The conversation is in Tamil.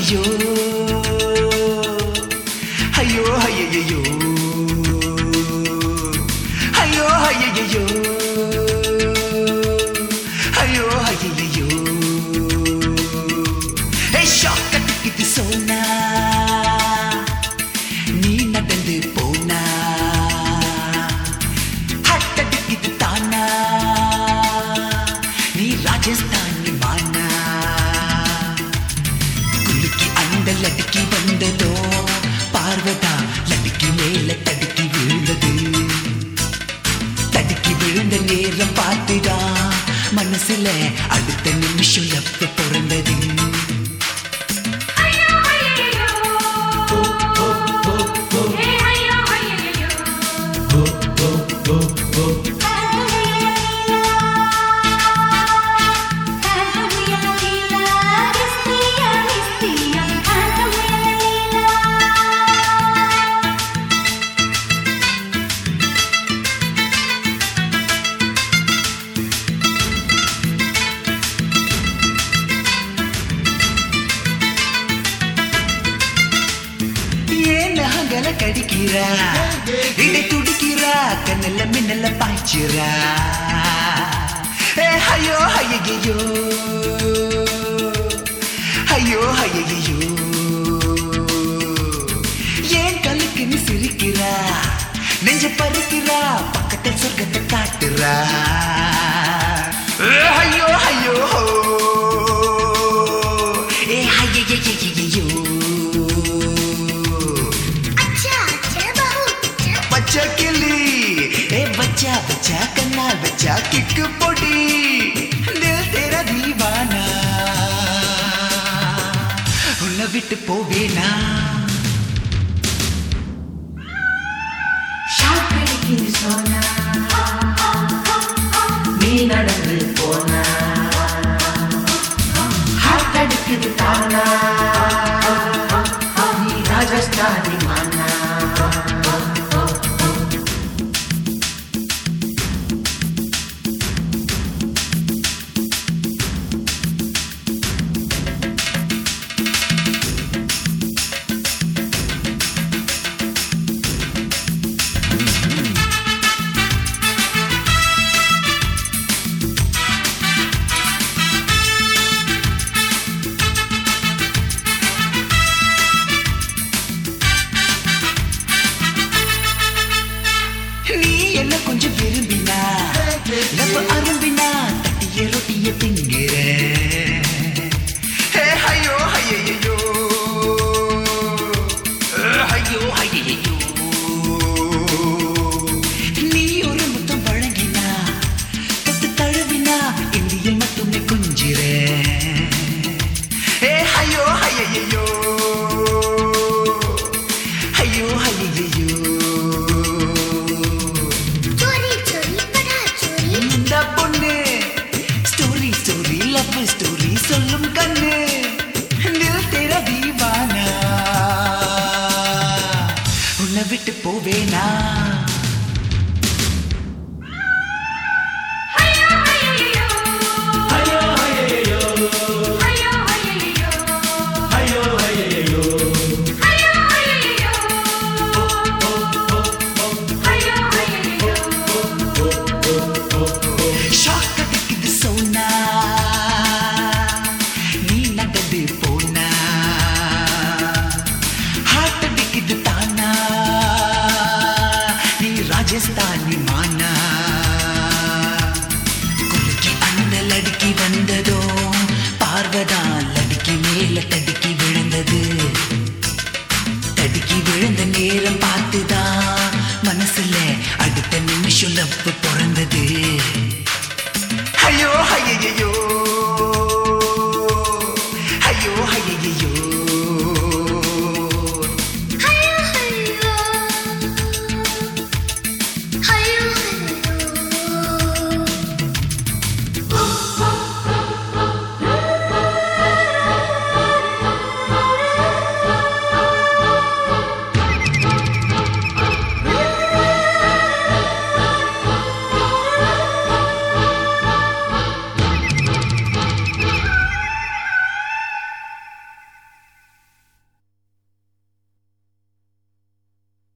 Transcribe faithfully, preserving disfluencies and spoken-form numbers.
ஐயோ ஐயோ ஐயோ ஐயோ ஐயோ ஐயோ ஐயோ ஏ ஷாக் அடிக்குது சோனா நீ நடந்து போனா ஹட் அடிக்குது தானா நீ ராஜஸ்தானி மானா குலுக்கி அந்த லடுக்கி வந்ததோ பார்வதா லடுக்கி மேல தடுக்கி விழுந்தது தடுக்கி விழுந்த நேரம் பார்த்துடா மனசுல அடுத்த நிமிஷம் லப்ப பிறந்தது கடிக்கிறா இடை துடிக்கிறா கண்ணல்ல மின்னல்ல பாய்ச்சிரா ஐயோ ஐயோ ஐயோ ஐயோ ஏன் கலுக்குன்னு சிரிக்கிறா நெஞ்ச பறிக்கிறா பக்கத்தில் சொர்க்கத்தை காட்டுறா ஐயோ ஐயோ ஏ ஐயோ बच्चा किली ए बच्चा बच्चा कन्नाल बच्चा किक पोटी दिल तेरा दीवाना उन्ना विट पोवेना ஷாக் அடிக்குது சோனா நீ நடந்து போனா ஹார்ட் அடிக்குது தானா நீ ராஜஸ்தானி மானா என்ன கொஞ்சம் விரும்பினா லவ் அரும்பினா தட்டிய ரொட்டிய திங்கிற ஐயோ ஐயோ ஐயோ ஐயோ நீ ஒரு முத்தம் வழங்கினா தொட்டு தழுவினா இந்திய மட்டுமே குஞ்சிற ஐயோ ஐயோ ஐயோ ஐயோ स्टोरी சொல்லும் கண்ணு दिल तेरा दीवाना உன்னை விட்டு போவேனா ராஜஸ்தானி மானா குலுக்கி அந்த லடுக்கி வந்ததோ பார்வதா லடுக்கி மேல தடுக்கி விழுந்தது தடுக்கி விழுந்த நேரம் பார்த்துதான் மனசுல அடுத்த நிமிஷம் லப்பு பிறந்தது ஐயோ ஐயோ ஐயோ ஐயோ